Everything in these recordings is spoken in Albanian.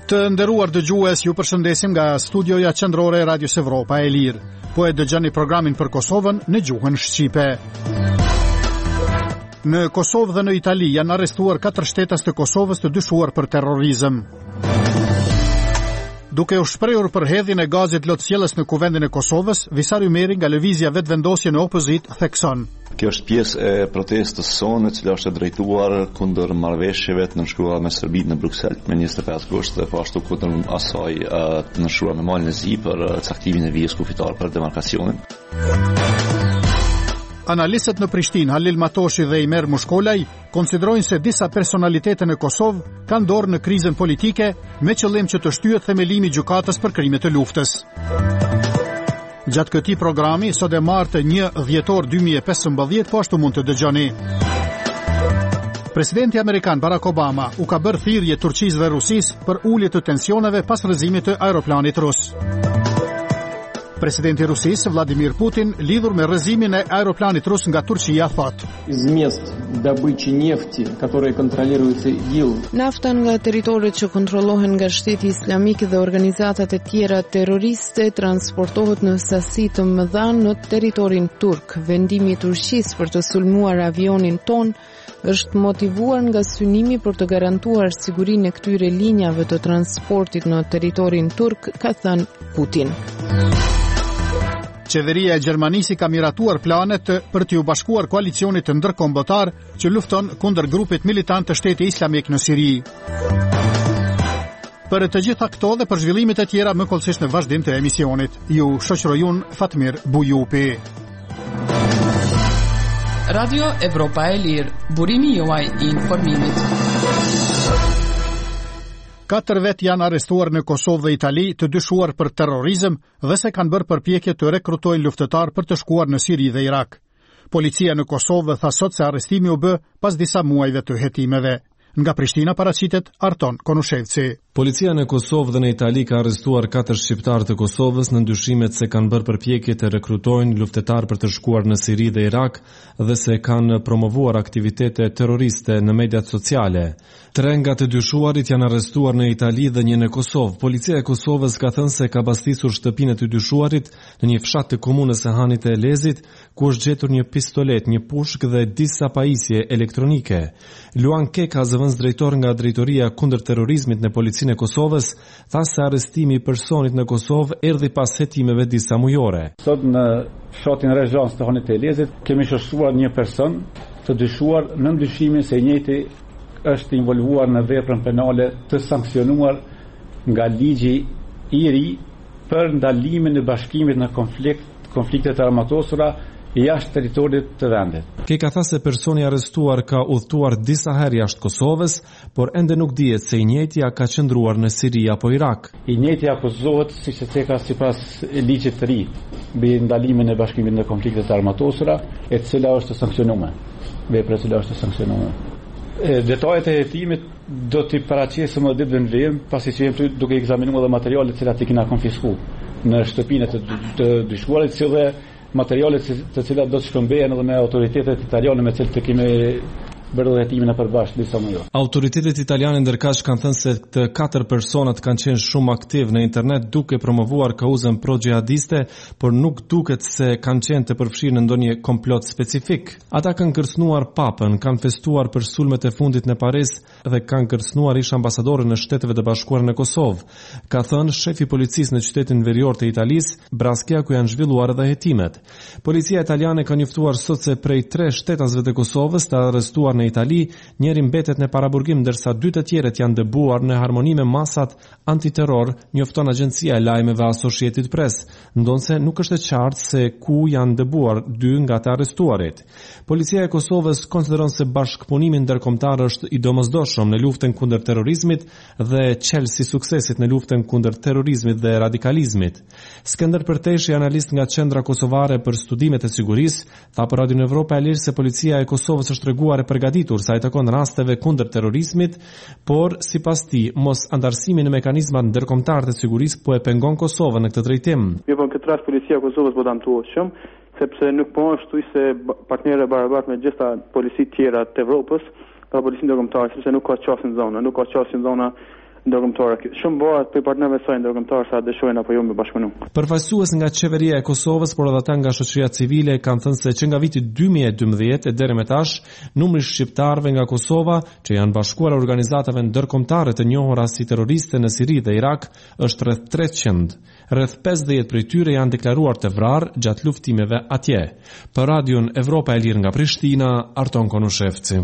Të nderuar dëgjues, ju përshëndesim nga studioja qendrore e Radios Evropa e Lirë. Po e dëgjoni programin për Kosovën në gjuhën shqipe. Në Kosovë dhe në Itali janë arrestuar 4 shtetas të Kosovës të dyshuar për terrorizëm. Duke u shprehur për hedhjen e gazit lotësjellës në kuvendin e Kosovës, Visar Ymeri nga lëvizja vetëvendosje në opozit thekson: Kjo është pjesë e protestës sonë, e cila është drejtuar kundër marrëveshjeve të nënshkruara me Serbinë në Bruksel me 25 gusht dhe po ashtu kundër asaj të nënshkruar me Malin e Zi për caktimin e vijës kufitare për demarkacionin. Analistët në Prishtinë, Halil Matoshi dhe Imer Mushkolaj, konsiderojnë se disa personalitete në Kosovë kanë dorë në krizën politike me qëllim që të shtyhet themelimi i gjykatës për krimet të luftës. Gjatë këtij programi, sot e martë 1 dhjetor 2015, po ashtu mund të dëgjoni. Presidenti amerikan Barack Obama u ka bërë thirrje Turqisë dhe Rusisë për ulje të tensioneve pas rrëzimit të aeroplanit rus. Presidenti i Rusisë Vladimir Putin, lidhur me rrëzimin e aeroplanit rus nga Turqia, thotë: Из мест добычи нефти, которые контролируются ИГИЛ. Nafta nga territoret që kontrollohen nga Shteti Islamik dhe organizatat e tjera terroriste transportohet në sasi të mëdha në territorin turk. Vendimi i Turqisë për të sulmuar avionin ton është motivuar nga synimi për të garantuar sigurinë e këtyre linjave të transportit në territorin turk, ka thënë Putin. Qeveria e Gjermanisë ka miratuar planet për t'u bashkuar koalicionit të ndërkombëtar që lufton kundër grupit militant të Shtetit Islamik në Siri. Për të gjitha këto dhe për zhvillimet e tjera më kollësisht në vazhdim të emisionit. Ju shoqëroj unë Fatmir Bujupi. Radio Evropa e Lirë, burimi juaj i informimit. 4 vet janë arrestuar në Kosovë dhe Itali të dyshuar për terrorizëm dhe se kanë bërë përpjekje të rekrutojnë luftëtar për të shkuar në Siri dhe Irak. Policia në Kosovë tha sot se arrestimi u bë pas disa muajve të hetimeve. Nga Prishtina paraqitet Arton Konushevci. Policia në Kosovë dhe në Itali ka arrestuar 4 shqiptarë të Kosovës në ndyshimet se kanë bërë përpjekje të rekrutojnë luftëtar për të shkuar në Siri dhe Irak dhe se kanë promovuar aktivitete terroriste në mediat sociale. 3 nga të dyshuarit janë arrestuar në Itali dhe 1 në Kosovë. Policia e Kosovës ka thënë se ka bastisur shtëpinë e të dyshuarit në një fshat të komunës së Hanit të Elezit, ku është gjetur një pistolet, një pushk dhe disa pajisje elektronike. Luan Keka, zëvendës drejtor nga Drejtoria kundër terrorizmit në Policinë e Kosovës, tha se arrestimi i personit në Kosovë erdhi pas hetimeve disa mujore. Sot në fshatin Rezhans të Hanit të Elezit kemi shoqëruar një person të dyshuar në ndyshimin se i njëjti është involvuar në veprën penale të sankcionuar nga ligji i ri për ndalimin e bashkimit në konfliktet armatosura jashtë territorit të vendit. Keka tha se personi arrestuar ka udhëtuar disa herë jashtë Kosovës, por ende nuk dihet se i njëjti ka qëndruar në Siri apo Irak. I njëjti akuzohet siç e theka sipas ligjit të ri mbi ndalimin e bashkimit në konfliktet armatosura, e cila është sankcionuar. Vepra e cila është sankcionuar. Detajet e hetimit do t'i paraqesim më ditë në vim, pasi që jemi duke ekzaminuar edhe materialet që i kena konfiskuar në shtëpinë të dyshuarit, si dhe materialet të cilat do të shkëmbehen edhe me autoritetet italiane me cilët të kemi bërë hetimin e përbashkët disa muaj. Autoritetet italiane ndërkaq kanë thënë se të 4 personat kanë qenë shumë aktiv në internet duke promovuar kauzën pro-xhihadiste, por nuk duket se kanë qenë të përfshirë në ndonjë komplot specifik. Ata kanë kërcënuar papën, kanë festuar për sulmet e fundit në Paris dhe kanë kërcënuar ish ambasadorin në Shteteve të Bashkuara në Kosovë, ka thënë shefi policisë në qytetin verior të Italisë, Braskia, ku janë zhvilluar edhe hetimet. Policia italiane ka njoftuar sot se prej 3 shtetasve të Kosovës të arrestuar në Itali, njëri mbetet në paraburgim ndërsa 2 të tjerët janë dëbuar në harmoni me masat antiterror, njofton agjencia e lajmeve Associated Press, ndonse nuk është e qartë se ku janë dëbuar 2 nga të arrestuarit. Policia e Kosovës konsideron se bashkëpunimi ndërkombëtar është i domosdoshëm në luftën kundër terrorizmit dhe çelësi suksesit në luftën kundër terrorizmit dhe radikalizmit. Skënder Përteshi, analist nga Qendra Kosovare për Studimet e Sigurisë, tha për Radio Evropa e Lirë se policia e Kosovës është treguar e përgatitur sa i takon rasteve kundër terrorizmit, por sipas tij mos antarësimi në mekanizmat ndërkombëtar të sigurisë po e pengon Kosovën në këtë drejtim. Jo, po në këtë rast policia e Kosovës po damtuohet shumë, sepse nuk po është se partnerë barabartë me gjitha policitë tjera të Evropës, pa policinë ndërkombëtare, sepse nuk ka qasje në zonë, nuk ka qasje në zona ndërkombëtare. Shumë bëhet për partnerëve të saj ndërkombëtar sa dëshojnë apo jo me bashkëpunim. Përfaqësues nga qeveria e Kosovës, por edhe ata nga shoqëria civile kanë thënë se që nga viti 2012 e deri më tash, numri i shqiptarëve nga Kosova që janë bashkuar organizatave ndërkombëtare të njohura si terroriste në Siri dhe Irak është rreth 300. Rreth 50 prej tyre janë deklaruar të vrarë gjatë luftimeve atje. Për Radion Evropa e Lirë nga Prishtina, Arton Konushevci.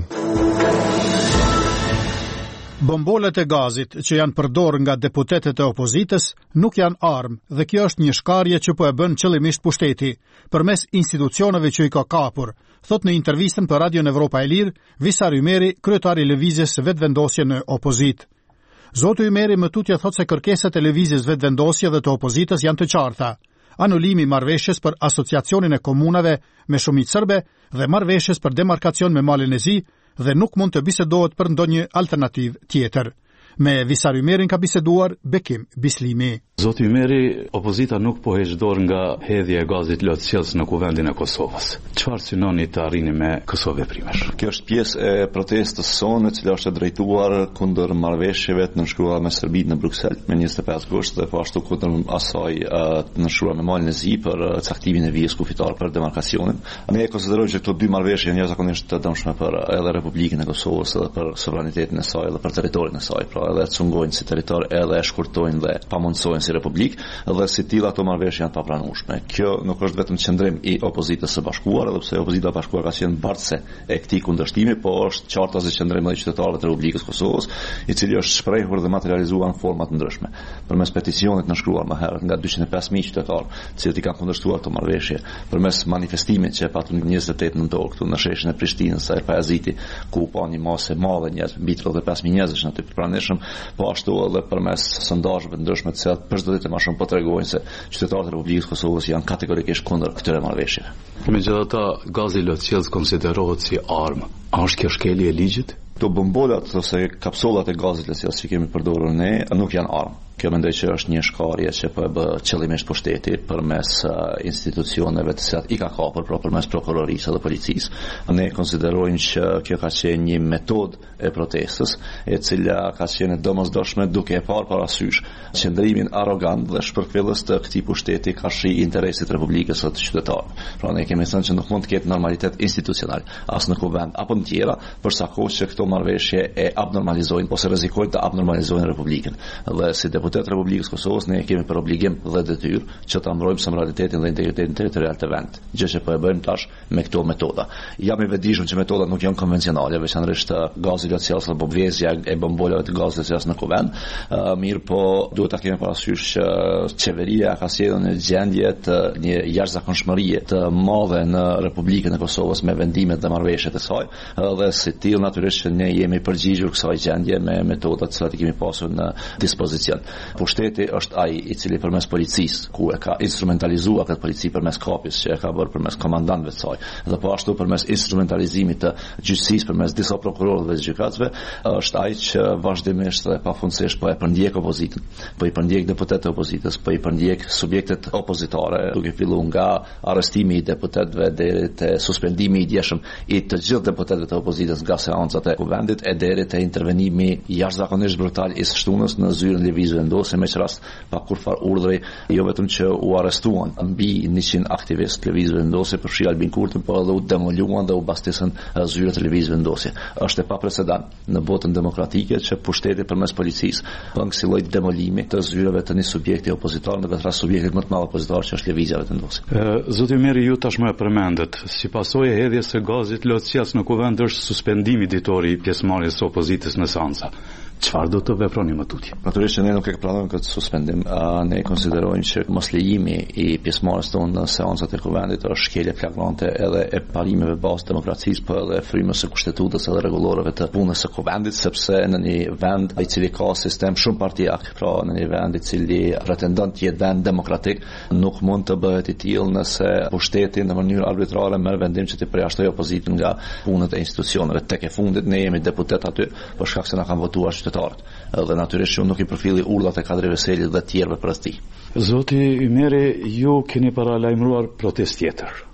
Bombolet e gazit që janë përdorur nga deputetët e opozitës nuk janë armë dhe kjo është një shkarje që po e bën qëllimisht pushteti përmes institucioneve që i ka kapur, thot në intervistën për Radion Evropa e Lirë Visar Ymeri, kryetari i lëvizjes Vetëvendosje në Opozitë. Zoti Ymeri më tutje thot se kërkesat e lëvizjes Vetëvendosje dhe të opozitës janë të qarta. Anulimi i marrëveshjes për asociacionin e komunave me shumicë serbe dhe marrëveshjes për demarkacion me Malin e Zi dhe nuk mund të bisedohet për ndonjë alternativë tjetër. Me Visar Ymerin ka biseduar Bekim Bislimi. Zoti Ymeri, opozita nuk po heq dorë nga hedhja e gazit lotësjellës në kuvendin e Kosovës. Çfarë synoni të arrini me këso veprimesh? Kjo është pjesë e protestës sonë e cila është drejtuar kundër marrëveshjeve të nënshkruara me Serbinë në Bruksel me 25 gusht dhe po ashtu kundër asaj të nënshkruara me Malin e Zi për caktimin e vijës kufitare për demarkacionin. Ne konsiderojmë që këto dy marrëveshje janë jashtëzakonisht të dëmshme për edhe Republikën e Kosovës edhe për sovranitetin e saj edhe për territorin e saj, pra edhe cungojnë si territor edhe e shkurtojnë dhe pamundsojnë Republik dhe si tilla ato marrëveshje janë papranueshme. Kjo nuk është vetëm qendrim i opozitës së bashkuar, edhe pse opozita e bashkuar ka qenë mbartëse e këtij kundërshtimi, po është qartë as qendrim edhe i qytetarëve të Republikës Kosovës, i cili është shprehur dhe materializuar në forma të ndryshme. Përmes peticionit nënshkruar më herët nga 205.000 qytetarë, të cilët i kanë kundërshtuar këto marrëveshje, përmes manifestimit që e patëm 28 nëntor këtu në sheshin e Prishtinës së Pajaziti, ku pa një masë e madhe njerëz, mbi 35.000 njerëzish në aty të pranishëm, po ashtu edhe përmes sondazheve të ndryshme të cilat çdo ditë më shumë po tregojnë se qytetarët e Republikës Kosovës janë kategorikisht kundër këtyre marrëveshjeve. Megjithatë, gazi lotësjellës konsiderohet si armë. A është kjo shkelje e ligjit? Këto bombolat ose kapsullat e gazit lotësjellës që kemi përdorur ne nuk janë armë. Kjo mendoj që është një shkarje që po e bë qëllimisht pushteti përmes institucioneve të cilat i ka kapur përmes prokurorisë dhe policisë. Ne konsiderojmë që kjo ka qenë një metodë e protestës, e cila ka qenë domosdoshme duke e parë parasysh qëndrimin arrogant dhe shpërfillës të këtij pushteti ka shi interesit të Republikës së të qytetarëve. Pra ne kemi thënë që nuk mund të ketë normalitet institucional as në kuvend apo në tjera, përsa kohë që këto marrëveshje e abnormalizojnë ose rrezikojnë të abnormalizojnë Republikën. Dhe si deputet Republikës Kosovës ne kemi për obligim dhe detyrë që ta mbrojmë sovranitetin dhe integritetin territorial të vendit, gjë që po e bëjmë tash me këto metoda. Jam i vetëdijshëm që metodat nuk janë konvencionale, veçanërisht gazi lotësjellës apo vëzhgja e bombolave të gazit lotësjellës në kuvend, mirë po duhet ta kemi parasysh që qeveria ka sjellur në gjendje të një jashtëzakonshmërie të madhe në Republikën e Kosovës me vendimet dhe marrëveshjet e saj, dhe si tillë natyrisht që ne jemi përgjigjur kësaj gjendje me metodat që kemi pasur në dispozicion. Pushteti është ai i cili përmes policisë, ku e ka instrumentalizuar këtë polici përmes kapjes që e ka bërë përmes komandantëve të saj, dhe po ashtu përmes instrumentalizimit të gjyqësisë përmes disa prokurorëve dhe gjykatësve, është ai që vazhdimisht dhe pafundësisht po e përndjek opozitën, po i përndjek deputetët e opozitës, po i përndjek subjektet opozitare, duke filluar nga arrestimi i deputetëve deri te suspendimi i djeshëm i të gjithë deputetëve të opozitës nga seancat e kuvendit e deri te intervenimi jashtëzakonisht brutal i së shtunës në zyrën lëvizjes vendosje me rast pa kurfar urdhri, jo vetëm që u arrestuan mbi 100 aktivistë lëvizje vendosje për fshi Albin Kurtin, por edhe u demoluan dhe u bastisën zyrët e lëvizjes vendosje. Është e paprecedent në botën demokratike që pushteti përmes policisë bën kësaj lloj demolimi të zyrave të një subjekti opozitor, në vetë rast subjektit më të madh opozitor që është lëvizja vendosje. Zoti Ymeri, ju tashmë e përmendet, si pasojë e hedhjes së gazit lotësjellës në kuvend është suspendimi ditori i pjesëmarrjes së opozitës në seanca. Çfarë do të veproni më tutje? Natyrisht ne nuk e pranojmë këtë suspendim. Ne konsiderojmë që moslejimi i pjesëmarrjes tonë në seancat e kuvendit është shkelje flagrante edhe e parimeve bazë demokracisë, por edhe frymës së kushtetutës edhe rregullorëve të punës së kuvendit, sepse në një vend i cili ka sistem shumë partijak, pra në një vend i cili pretendon të jetë vend demokratik, nuk mund të bëhet i tillë nëse pushteti në mënyrë arbitrare merr vendim që të përjashtojë opozitën nga punët e institucioneve. Tek e fundit ne jemi deputet aty, për shkak se na kanë votuar dhe natyrisht që nuk i përfilli urdhat e Kadri Veselit dhe tjerëve për ati. Zoti Ymeri, ju keni paralajmëruar protestë tjetër.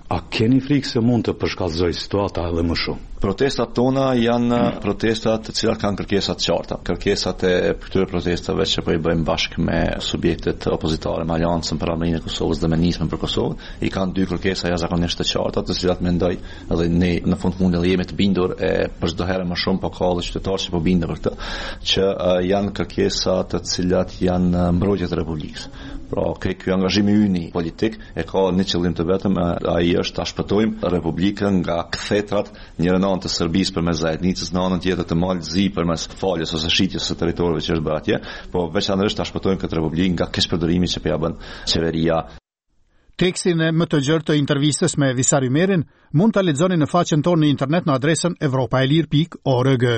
A keni frikë se mund të përshkallëzoj situata edhe më shumë? Protestat tona janë protestat të cilat kanë kërkesat qarta. Kërkesat e këtyre protestave që po i bëjmë bashkë me subjektet opozitare, me Aleancën për Armërinë e Kosovës dhe me Nismën për Kosovë, i kanë dy kërkesa jashtëzakonisht të qarta, të cilat mendoj edhe ne në fund mundi jemi të bindur për çdo herë më shumë, po ka edhe qytetarë që po binden për këtë, që janë kërkesa të cilat janë mbrojtje të Republikës. Pra, ky angazhim i ynë politik e ka një qëllim të vetëm, ai është ta shpëtojmë Republikën nga kthetrat, njëra në anë të Serbisë përmes zajednicës, në anën tjetër të Malzi përmes faljes ose shitjes së territorëve që është bërë atje, po veçanërisht ta shpëtojmë këtë Republikë nga keqpërdorimi që po ja bën qeveria. Tekstin e më të gjerë të intervistës me Visar Ymerin mund ta lexoni në faqen tonë në internet në adresën europaelir.org.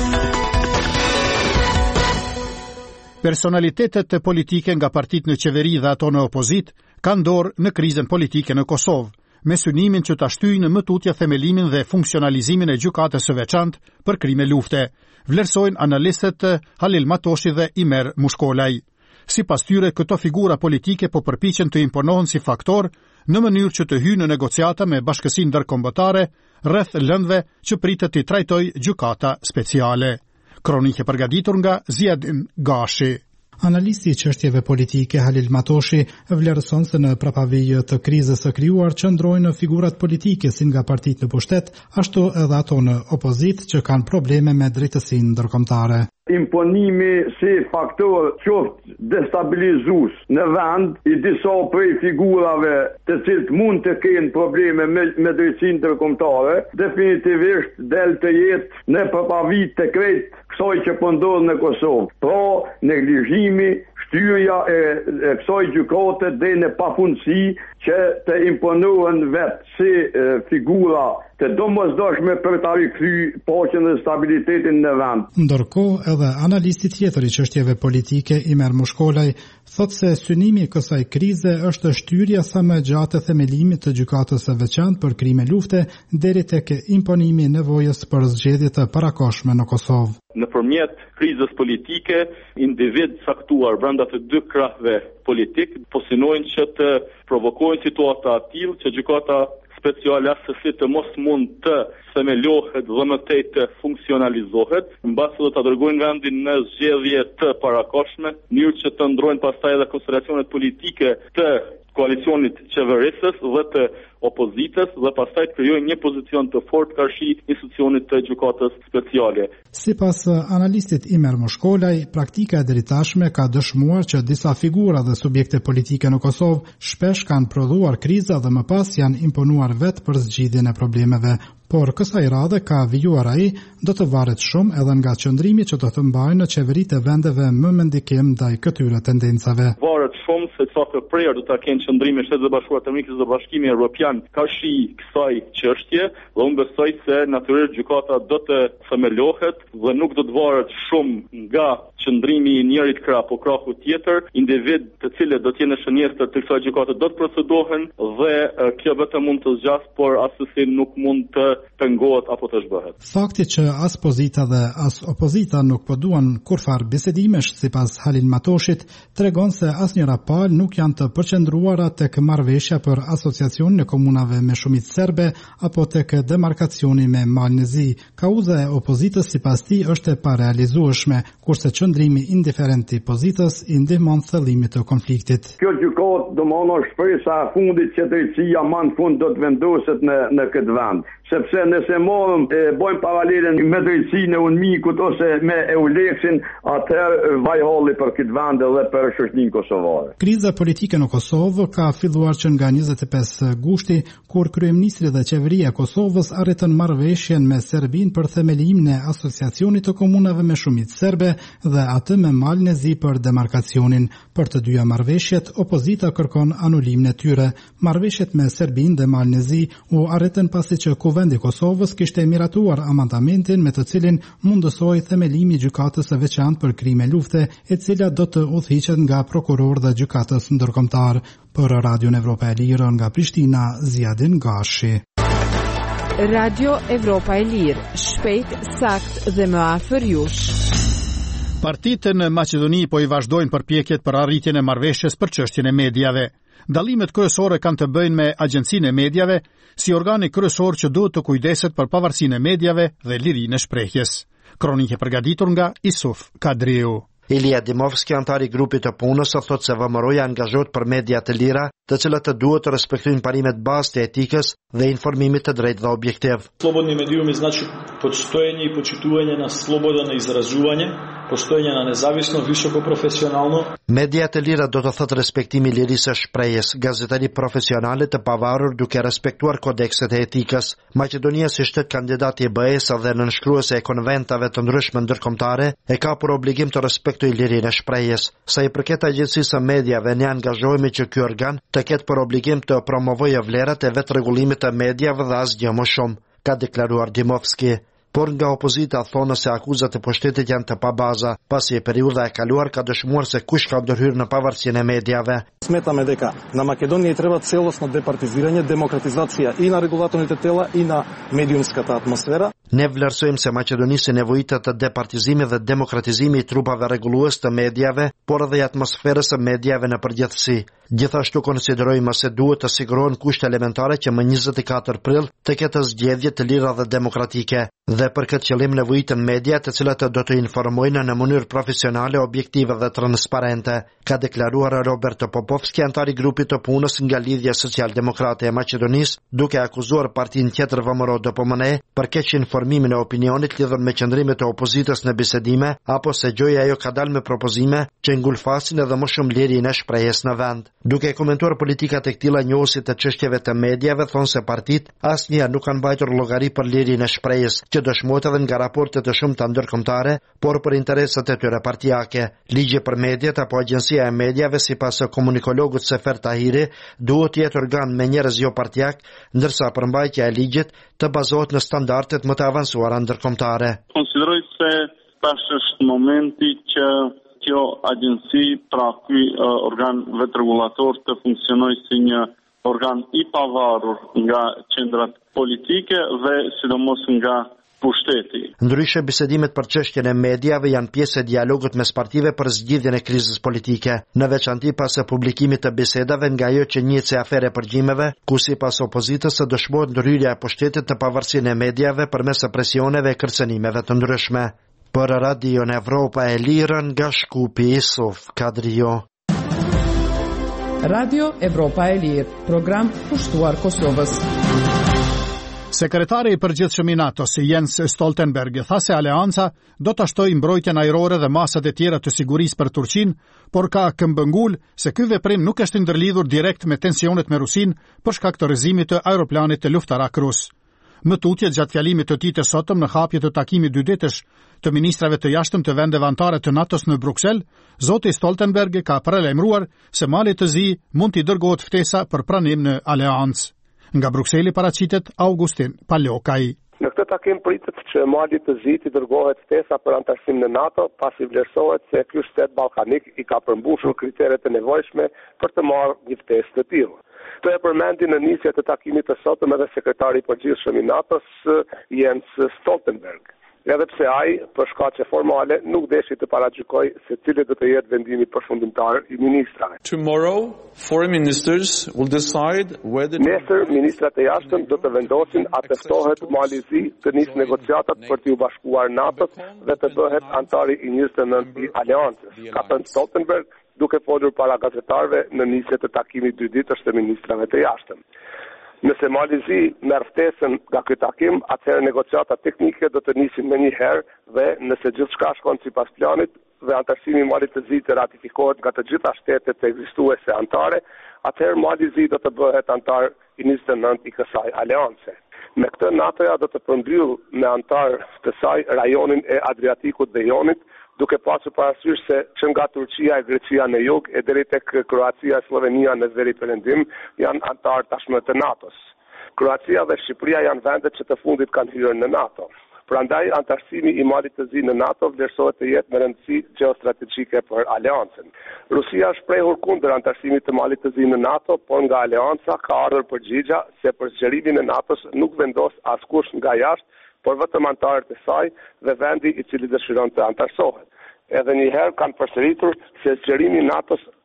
Personalitetet politike nga partitë në qeveri dhe ato në opozit kanë dorë në krizën politike në Kosovë, me synimin që ta shtyjnë në tutje themelimin dhe funksionalizimin e gjykatës së veçantë për krime lufte, vlerësojnë analistët Halil Matoshi dhe Imer Mushkolaj. Sipas tyre, këto figura politike po përpiqen të imponohen si faktor në mënyrë që të hyjnë në negociata me bashkësinë ndërkombëtare rreth lëndëve që pritet t'i trajtojë gjykata speciale. Kronike përgatitur nga Ziadin Gashi. Analisti i çështjeve politike Halil Matoshi vlerëson se në prapavijë të krizës së krijuar qëndrojnë figurat politike si nga partitë në pushtet, ashtu edhe ato në opozit që kanë probleme me drejtësinë ndërkombëtare. Imponimi si faktor qoftë destabilizues në vend i disa prej figurave të cilët mund të kenë probleme me drejtësinë ndërkombëtare, definitivisht del të jetë në përpavi të krejt kësaj që po ndodh në Kosovë. Pra, neglizhimi, shtyrja e kësaj gjykate dhe në pafundësi që të imponohen vetë si figura të domosdoshme për ta rikthyer paqen dhe stabilitetin në vend. Ndërkohë, edhe analisti tjetër i çështjeve politike Imer Mushkolaj thotë se synimi i kësaj krize është shtyrja sa më gjatë e themelimit të gjykatës së veçantë për krime lufte deri tek imponimi i nevojës për zgjedhje të parakohshme në Kosovë. Nëpërmjet krizës politike, individ saktuar brenda të dy krahëve politik po synojnë që të provokojnë situata të tillë që gjykata speciale asesi të mos mund të themelohet dhe më tej të funksionalizohet, mbasi do ta dërgojnë vendin në zgjedhje të parakohshme, në mënyrë që të ndrojnë pastaj edhe konstelacionet politike të koalicionit qeverisës dhe të opozitës dhe pastaj të krijojnë një pozicion të fortë karshi institucionit të gjykatës speciale. Sipas analistit Imer Mushkolaj, praktika e deri ka dëshmuar që disa figura dhe subjekte politike në Kosovë shpesh kanë prodhuar kriza dhe më pas janë imponuar vetë për zgjidhjen e problemeve. Por kësaj radhe ka vijuar ai do të varet shumë edhe nga qëndrimi që do të mbajnë në qeveritë e vendeve më me ndikim ndaj këtyre tendencave. Varet shumë se sa të prerë do ta kenë qëndrimin e Shtetit të Bashkuar të Amerikës dhe Bashkimi Evropian karshi kësaj çështje, dhe unë besoj se natyrisht gjykata do të themelohet dhe nuk do të varet shumë nga qëndrimi i njërit krah apo krahu tjetër, individ të cilët do të jenë shënjestër të kësaj gjykate do të procedohen dhe kjo vetëm mund të zgjas, por asesi nuk mund të pengohet apo të zhbëhet. Fakti që as pozita dhe as opozita nuk po duan kurfar bisedimesh sipas Halil Matoshit tregon se asnjëra palë nuk janë të përqendruara tek marrëveshja për asociacionin e komunave me shumicë serbe apo tek demarkacioni me Malin e Zi. Kauza e opozitës sipas tij është e parealizueshme, kurse qëndrimi indiferent i pozitës i ndihmon thellimit të konfliktit. Kjo gjykatë domosdoshmë shpresa e fundit që drejtësia më në fund do të vendoset në këtë vend. Sepse nëse bojmë paralelen me drejtësinë e UNMIK-ut ose me EULEX-in, atëherë vaj halli për këtë vend dhe për shoqërinë kosovare. Kriza politike në Kosovë ka filluar që nga 25 gushti, kur kryeministri dhe qeveria e Kosovës arritën marrëveshjen me Serbinë për themelimin e asociacionit të komunave me shumicë serbe dhe atë me Malin e Zi për demarkacionin. Për të dyja marrëveshjet, opozita kërkon anulimin e tyre. Marrëveshjet me Serbinë dhe Malin e Zi u arritën pasi që Kuvendi i Kosovës kishte miratuar amandamentin me të cilin mundësoi themelimi i gjykatës së veçantë për krime lufte, e cila do të udhëhiqet nga prokuror dhe gjykatës ndërkombëtar. Për Radion Evropa e Lirë nga Prishtina, Ziadin Gashi. Radio Evropa e Lirë, shpejt, sakt dhe më afër jush. Partitë në Maqedoni po i vazhdojnë përpjekjet për arritjen e marrëveshjes për çështjen e mediave. Dallimet kryesore kanë të bëjnë me Agjencinë e Mediave, si organi kryesor që duhet të kujdeset për pavarësinë e mediave dhe lirinë e shprehjes. Kronike përgatitur nga Isuf Kadriu. Ilia Dimovski, antari grupit të punës, thot se VMRO-ja angazhohet për media të lira, të cilat të duhet të respektojnë parimet bazë të etikës dhe informimit të drejtë dhe objektiv. Slobodni medijumi znači postojenje i počituvanje na slobodan izražavanje, postojenje na nezavisno, visoko profesionalno. Media të lira do të thotë respektimi i lirisë së shprehjes, gazetari profesionale të pavarur duke respektuar kodekset e etikës. Maqedonia si shtet kandidat i BE-s dhe nënshkruese e konventave të ndryshme ndërkombëtare e ka për obligim të respektojë lirinë e shprehjes. Sa i përket Agjencisë së Mediave, ne angazhohemi që ky organ të ketë për obligim të promovojë vlerat e vetë rregullimit të mediave dhe asgjë më shumë, ka deklaruar Dimovski. Por nga opozita thonë se akuzat e pushtetit janë të pabaza, pasi periudha e kaluar ka dëshmuar se kush ka ndërhyrë në pavarësinë e mediave. Smetаме дека на Македонија треба целосно департизирање, демократизација и на регулаторните тела и на медиумската атмосфера. Ne vlerësojmë se Maqedonisi nevojitet të departizimit dhe demokratizimit i trupave rregullues të mediave, por edhe i atmosferës së mediave në përgjithësi. Gjithashtu konsiderojmë se duhet të sigurohen kushte elementare që më 24 prill të ketë zgjedhje të lira dhe demokratike. Dhe për këtë qëllim nevojiten media të cilat do të informojnë në mënyrë profesionale, objektive dhe transparente, ka deklaruar Robert Popovski, antari grupit të punës nga Lidhja Social-Demokrate e Maqedonisë, duke akuzuar partinë tjetër VMRO DPMNE për keq informimin e opinionit lidhur me qëndrimet e opozitës në bisedime, apo se gjoja ajo ka dalë me propozime që ngulfasin edhe më shumë lirinë e shprehjes në vend. Duke komentuar politikat e këtilla njohuesit të çështjeve të mediave thonë se partitë asnjëherë nuk kanë mbajtur llogari për lirinë e shprehjes, që dëshmohet edhe nga raportet e shumta ndërkombëtare, por për interesat e tyre partijake. Ligji për mediat apo Agjencia e Mediave, sipas komunikologut Sefer Tahiri, duhet të jetë organ me njerëz jo partijak, ndërsa përmbajtja e ligjit të bazohet në standardet më të avancuara ndërkombëtare. Konsideroj se tash është momenti që kjo agjenci, pra ky organ vetërregullator të funksionojë si një organ i pavarur nga qendrat politike dhe sidomos nga pushteti. Ndryshe, bisedimet për çështjen e mediave janë pjesë e dialogut mes partive për zgjidhjen e krizës politike, në veçanti pas publikimit të bisedave nga ajo që njihet si afere përgjimeve, ku sipas opozitës dëshmohet ndryrja e pushtetit të pavarësinë e mediave përmes presioneve e kërcënimeve të ndryshme. Për Radio Evropa e Lirën nga Shkupi, Isuf Kadrio. Radio Evropa e Lirë, program pushtuar Kosovës. Sekretari i përgjithshëm i NATO, Jens Stoltenberg, tha se aleanca do të shtojë mbrojtjen ajrore dhe masat e tjera të sigurisë për Turqinë, por ka këmbëngul se ky veprim nuk është ndërlidhur direkt me tensionet me Rusinë për shkak të rrëzimit të aeroplanit të luftarak rus. Më tutje gjatë fjalimit të tij të sotëm në hapje të takimit dyditësh të ministrave të jashtëm të vendeve anëtare të NATO-s në Bruksel, zoti Stoltenberg ka paralajmëruar se Mali të Zi mund t'i dërgohet ftesa për pranim në aleancë. Nga Brukseli paraqitet Augustin Palokaj. Në këtë takim pritet që Mali të Zi t'i dërgohet ftesa për antarësim në NATO, pasi vlerësohet se ky shtet ballkanik i ka përmbushur kriteret e nevojshme për të marrë një ftesë të tillë. Të e përmendi në nisje të takimit të sotëm edhe sekretari i përgjithshëm i NATO-s Jens Stoltenberg. Edhe pse ai, për shkaqe formale, nuk deshi të paragjykoj se cili do të jetë vendimi përfundimtar i ministrave. Tomorrow, foreign ministers will decide whether Nesër, ministrat e jashtëm do të vendosin a të ftohet Mali Zi të nisë negociatat për t'i u bashkuar NATO-s dhe të bëhet antari i 29 i aleancës, ka thënë Stoltenberg, duke folur para gazetarëve në nisje të takimit dyditësh të ministrave të jashtëm. Nëse Mali Zi merr ftesën nga ky takim, atëherë negociata teknike do të nisin më një herë dhe nëse gjithçka shkon sipas planit dhe antarësimi i Malit të Zi të ratifikohet nga të gjitha shtetet ekzistuese anëtare, atëherë Mali Zi do të bëhet antar i 29 i kësaj aleance. Me këtë NATO-ja do të përmbyll me antar të saj rajonin e Adriatikut dhe Jonit, duke pasur parasysh se që nga Turqia e Greqia në jug e deri tek Kroacia e Slovenia në veri perëndim janë antar tashmë të NATO-s. Kroacia dhe Shqipëria janë vendet që të fundit kanë hyrë në NATO. Prandaj antarësimi i Malit të Zi në NATO vlerësohet të jetë me rëndësi gjeostrategjike për aleancën. Rusia është shprehur kundër antarësimit të Malit të Zi në NATO, por nga aleanca ka ardhur përgjigja se për zgjerimin e NATO-s nuk vendos askush nga jashtë, por vetëm antarët e saj dhe vendi i cili dëshiron të antarësohet. Edhe një herë kanë përsëritur se zgjerimi i NATO-s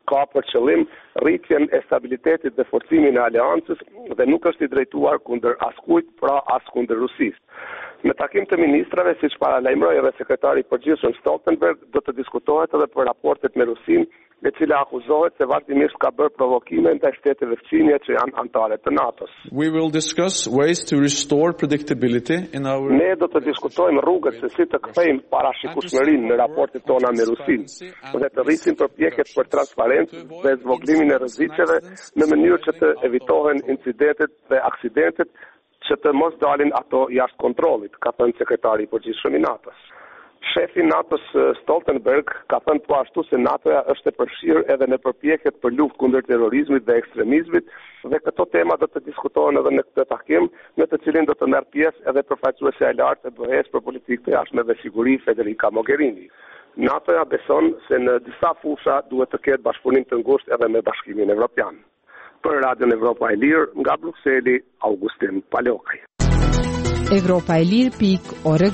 ka për qëllim rritjen e stabilitetit dhe forcimin e aleancës dhe nuk është i drejtuar kundër askujt, pra as kundër Rusisë. Në takim të ministrave, siç paralajmëroi edhe sekretari i përgjithshëm Stoltenberg, do të diskutohet edhe për raportet me Rusinë, e cila akuzohet se vazhdimisht ka bërë provokime ndaj shteteve fqinje që janë anëtare të NATO-s. We will discuss ways to restore predictability in our... Ne do të diskutojmë rrugët se si të kthejmë parashikueshmërinë në raportet tona me Rusinë dhe të rrisim përpjekjet për transparencë dhe zvoglimin e rrezikeve në mënyrë që të evitohen incidentet dhe aksidentet që të mos dalin ato jashtë kontrollit, ka thënë sekretari i përgjithshëm i NATO-s. Shefi NATO-s Stoltenberg ka thënë po ashtu se NATO-ja është e përfshirë edhe në përpjekjet për luftë kundër terrorizmit dhe ekstremizmit dhe këto tema do të diskutohen edhe në këtë takim, në të cilin do të merr pjesë edhe përfaqësuesja e lartë e BE-s për politikë të jashtme dhe siguri Federica Mogherini. NATO-ja beson se në disa fusha duhet të ketë bashkëpunim të ngushtë edhe me Bashkimin Evropian. Për Radion Evropa e Lirë, nga Brukseli, Augustin Palokaj. Evropaelir.org.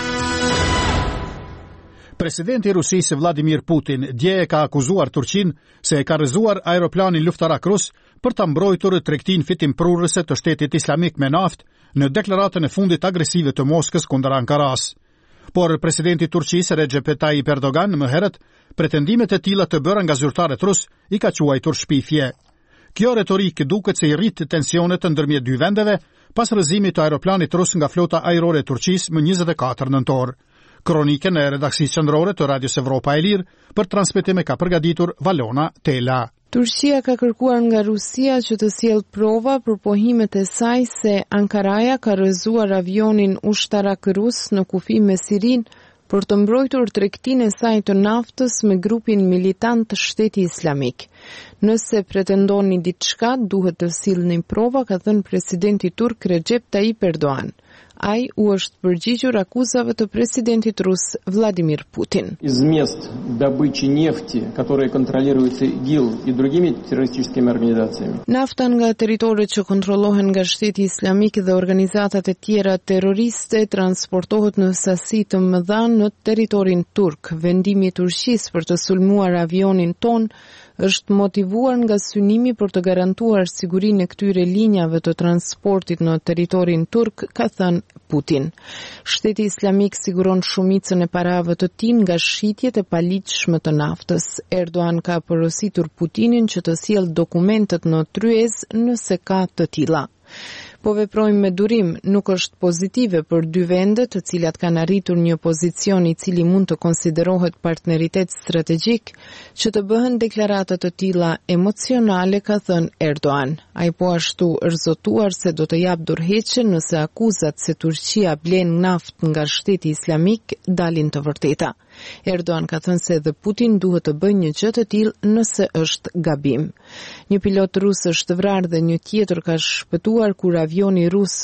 Presidenti i Rusisë Vladimir Putin dje e ka akuzuar Turqinë se e ka rrëzuar aeroplanin luftarak rus për ta mbrojtur tregtinë fitimprurëse të Shtetit Islamik me naftë në deklaratën e fundit agresive të Moskës kundër Ankaras. Por presidenti i Turqisë Recep Tayyip Erdogan më herët pretendimet e tilla të bëra nga zyrtarët rus i ka quajtur shpifje. Kjo retorikë duket se i rrit tensionet ndërmjet dy vendeve pas rrëzimit të aeroplanit rus nga flota ajrore e Turqisë më 24 nëntor. Kronikën e redaksisë qendrore të Radios Evropa e Lirë për transmetim ka përgatitur Valona Tela. Turqia ka kërkuar nga Rusia që të sjellë prova për pohimet e saj se Ankaraja ka rrëzuar avionin ushtarak rus në kufi me Sirinë për të mbrojtur tregtinë e saj të naftës me grupin militant të Shteti Islamik. Nëse pretendoni diçka, duhet të sillni prova, ka thënë presidenti turk Recep Tayyip Erdogan. Ai u është përgjigjur akuzave të presidentit rus Vladimir Putin. Из мест добычи нефти, которые контролируются ИГИЛ и другими террористическими организациями. Nafta nga territoret që kontrollohen nga Shteti Islamik dhe organizatat e tjera terroriste transportohet në sasi të mëdha në territorin turk. Vendimi i Turqisë për të sulmuar avionin ton është motivuar nga synimi për të garantuar sigurinë e këtyre linjave të transportit në territorin turk, ka thënë Putin. Shteti Islamik siguron shumicën e parave të tij nga shitjet e paligjshme të naftës. Erdogan ka porositur Putinin që të sjellë dokumentet në tryezë nëse ka të tilla. Po veprojmë me durim, nuk është pozitive për dy vendet, të cilat kanë arritur një pozicion i cili mund të konsiderohet partneritet strategjik, që të bëhen deklarata të tilla emocionale, ka thënë Erdogan. Ai po ashtu rëzotuar se do të jap dorëheqje nëse akuzat se Turqia blen naftë nga Shteti Islamik dalin të vërteta. Erdogan ka thënë se edhe Putin duhet të bëjë një gjë të tillë nëse është gabim. Një pilot rus është vrarë dhe një tjetër ka shpëtuar kur avioni rus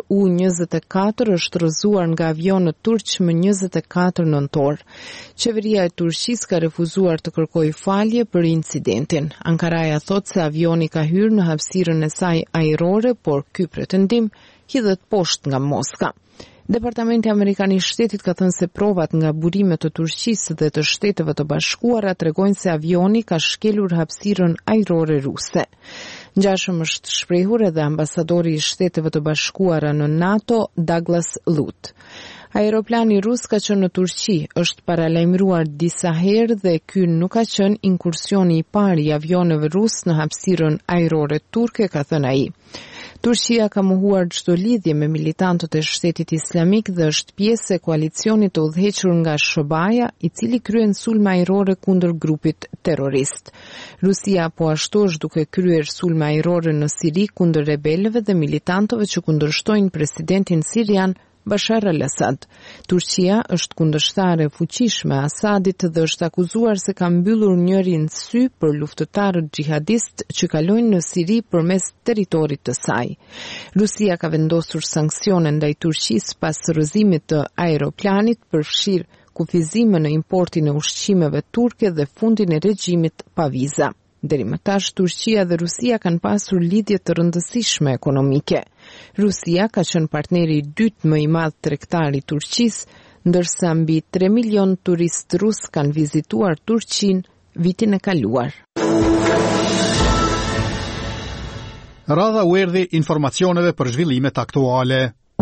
Su-24 është rrëzuar nga avionët turq më 24 nëntor. Qeveria e Turqisë ka refuzuar të kërkojë falje për incidentin. Ankaraja thotë se avioni ka hyrë në hapësirën e saj ajrore, por ky pretendim hidhet poshtë nga Moska. Departamenti Amerikan i Shtetit ka thënë se provat nga burimet të Turqisë dhe të Shteteve të Bashkuara tregojnë se avioni ka shkelur hapësirën ajrore ruse. Ngjashëm është shprehur edhe ambasadori i Shteteve të Bashkuara në NATO, Douglas Lutt. Aeroplani rus ka qenë në Turqi, është paralajmëruar disa herë dhe ky nuk ka qenë inkursioni i parë i avioneve rus në hapësirën ajrore turke, ka thënë ai. Turqia ka mohuar çdo lidhje me militantët e Shtetit Islamik dhe është pjesë e koalicionit të udhëhequr nga SHBA, i cili kryen sulme ajrore kundër grupit terrorist. Rusia po ashtu është duke kryer sulme ajrore në Siri kundër rebelëve dhe militantëve që kundërshtojnë presidentin sirian Bashar al-Assad. Turqia është kundërshtare fuqishme e Asadit dhe është akuzuar se ka mbyllur njërin sy për luftëtarët xhihadist që kalojnë në Siri përmes territorit të saj. Rusia ka vendosur sanksione ndaj Turqisë pas rrëzimit të aeroplanit, përfshir kufizime në importin e ushqimeve turke dhe fundin e regjimit pa viza. Deri më tash, Turqia dhe Rusia kanë pasur lidhje të rëndësishme ekonomike. Rusia ka qenë partneri i dytë më i madh tregtar i Turqisë, ndërsa mbi 3 milion turistë rus kanë vizituar Turqinë vitin e kaluar. Radha u erdhi informacioneve për zhvillimet aktuale.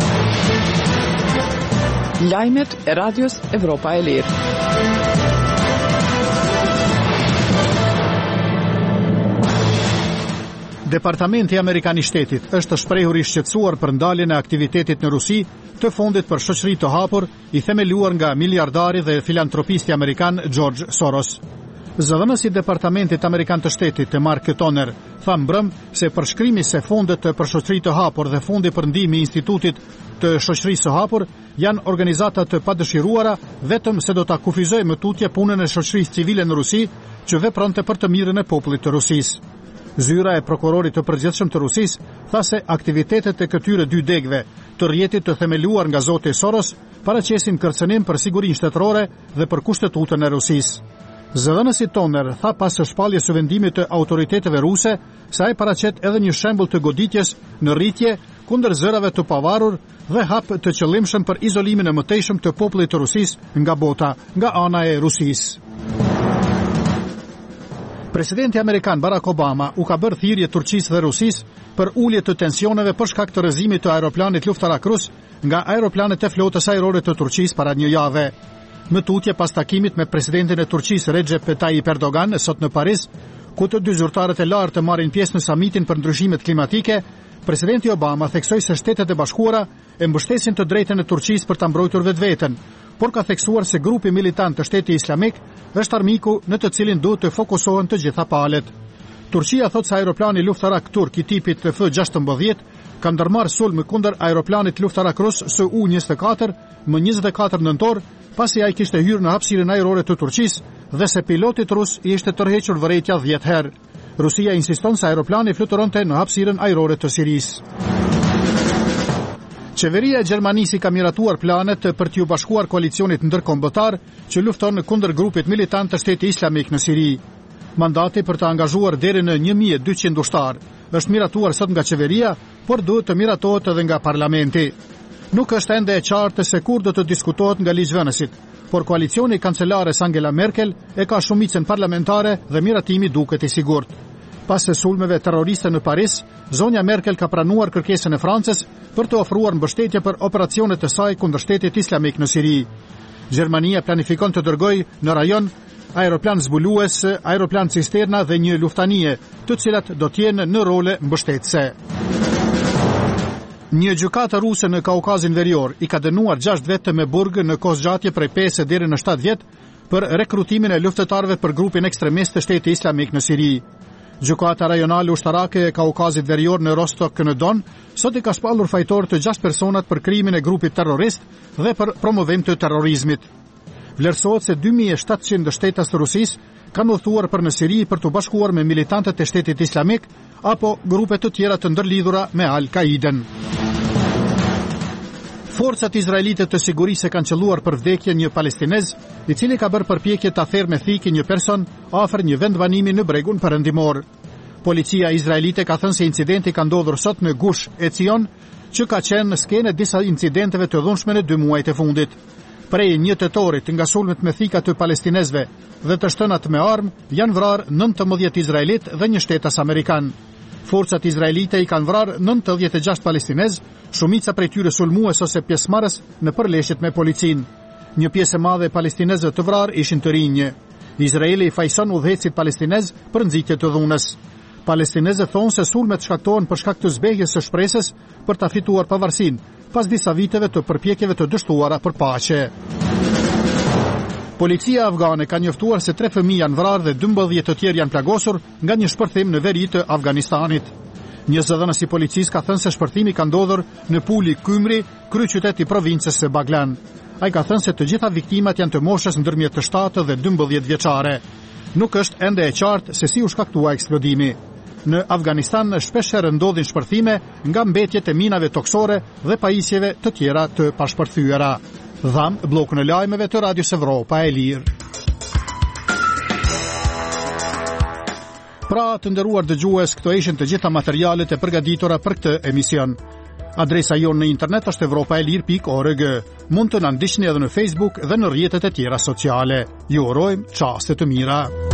Lajmet e Radios Evropa e Lirë. Departamenti Amerikan i Shtetit është shprehur i shqetësuar për ndaljen e aktivitetit në Rusi të fondit për shoqëri të hapur i themeluar nga miliardari dhe filantropisti amerikan George Soros. Zëdhënësi i Departamentit Amerikan të Shtetit, Mark Toner, tha mbrëm se përshkrimi se fondet për shoqëri të hapur dhe fondi për ndihmë i Institutit të Shoqërisë së Hapur janë organizata të padëshiruara vetëm se do ta kufizojë më tutje punën e shoqërisë civile në Rusi që vepronte për të mirën e popullit të Rusisë. Zyra e prokurorit të përgjithshëm të Rusisë tha se aktivitetet e këtyre dy degëve të rrjetit të themeluar nga zoti Soros paraqesin kërcënim për sigurinë shtetërore dhe për kushtetutën e Rusisë. Zëdhënësi Toner tha pas së shpalljes së vendimit të autoriteteve ruse se ai paraqet edhe një shembull të goditjes në rritje kundër zërave të pavarur dhe hap të qëllimshëm për izolimin e mëtejshëm të popullit të Rusisë nga bota, nga ana e Rusisë. Presidenti amerikan Barack Obama u ka bërë thirrje Turqisë dhe Rusisë për ulje të tensioneve për shkak të rrëzimit të aeroplanit luftarak rus nga aeroplanet e flotës ajrore të Turqisë para një jave. Më tutje pas takimit me presidentin e Turqisë Recep Tayyip Erdogan sot në Paris, ku të dy zyrtarët e lartë marrin pjesë në samitin për ndryshimet klimatike, presidenti Obama theksoi se Shtetet e Bashkuara e mbështesin të drejtën e Turqisë për ta mbrojtur vetveten, por ka theksuar se grupi militant të Shtetit Islamik është armiku në të cilin duhet të fokusohen të gjitha palët. Turqia thot se aeroplani luftarak turk i tipit F-16 ka ndërmarrë sulm kundër aeroplanit luftarak rus Su-24 më 24 nëntor, pasi ai kishte hyrë në hapësirën ajrore të Turqisë dhe se pilotit rus i ishte tërhequr vërejtja 10 herë. Rusia insiston se aeroplani fluturonte në hapësirën ajrore të Sirisë. Qeveria e Gjermanisë ka miratuar planet për t'u bashkuar koalicionit ndërkombëtar që lufton kundër grupit militant të Shtetit Islamik në Siri. Mandati për të angazhuar deri në 1200 ushtar është miratuar sot nga qeveria, por duhet të miratohet edhe nga parlamenti. Nuk është ende e qartë se kur do të diskutohet nga ligjvënësit, por koalicioni kancelares Angela Merkel e ka shumicën parlamentare dhe miratimi duket i sigurt. Pas së sulmeve terroriste në Paris, zonja Merkel ka pranuar kërkesën e Francës për të ofruar mbështetje për operacionet e saj kundër Shtetit Islamik në Siri. Gjermania planifikon të dërgojë në rajon aeroplan zbulues, aeroplan cisterna dhe një luftanie, të cilat do të jenë në role mbështetëse. Një gjykata ruse në Kaukazin Verior i ka dënuar 6 vete me burg në kohëzgjatje prej 5 deri në 7 vjet për rekrutimin e luftëtarëve për grupin ekstremist të Shtetit Islamik në Siri. Gjykata rajonale ushtarake e Kaukazit Verior në Rostok në Don sot i ka shpallur fajtor të 6 personat për krimin e grupit terrorist dhe për promovim të terrorizmit. Vlerësohet se 2700 shtetas të Rusisë kanë udhëtuar për në Siri për të bashkuar me militantët e Shtetit Islamik apo grupe të tjera të ndërlidhura me Al-Qaiden. Forcat izraelite të sigurisë kanë qelluar për vdekje një palestinez, i cili ka bërë përpjekje ta therrë me thikë një person afër një vendbanimi në bregun perëndimor. Policia izraelite ka thënë se incidenti ka ndodhur sot në Gush Etzion, që ka qenë në skenë disa incidenteve të dhunshme në 2 muajt e fundit. Prej 1 tetorit nga sulmet me thika të palestinezve dhe të shtënat me armë janë vrarë 19 izraelit dhe një shtetas amerikan. Forcat izraelite i kanë vrarë 96 palestinez, shumica prej tyre sulmues ose pjesëmarrës në përleshjet me policinë. Një pjesë e madhe e palestinezëve të vrarë ishin të rinj. Izraeli i fajson udhëhecit palestinez për nxitje të dhunës. Palestinezët thonë se sulmet shkaktohen për shkak të zbehjes së shpresës për ta fituar pavarësinë, pas disa viteve të përpjekjeve të dështuara për paqe. Policia afgane ka njoftuar se 3 fëmijë janë vrarë dhe 12 të tjerë janë plagosur nga një shpërthim në veri të Afganistanit. Një zëdhënës i policisë ka thënë se shpërthimi ka ndodhur në Puli Kymri, kryeqytet i provincës së Baglan. Ai ka thënë se të gjitha viktimat janë të moshës ndërmjet të 7 dhe 12 vjeçare. Nuk është ende e qartë se si u shkaktua eksplodimi. Në Afganistan shpeshherë ndodhin shpërthime nga mbetjet e minave toksore dhe pajisjeve të tjera të pashpërthyera. Dham blokun e lajmeve të Radios Evropa e Lirë. Pra, të nderuar dëgjues, këto ishin të gjitha materialet e përgatitura për këtë emision. Adresa jonë në internet është evropaelir.org. Mund të na ndiqni edhe në Facebook dhe në rrjetet e tjera sociale. Ju urojmë çaste të mira.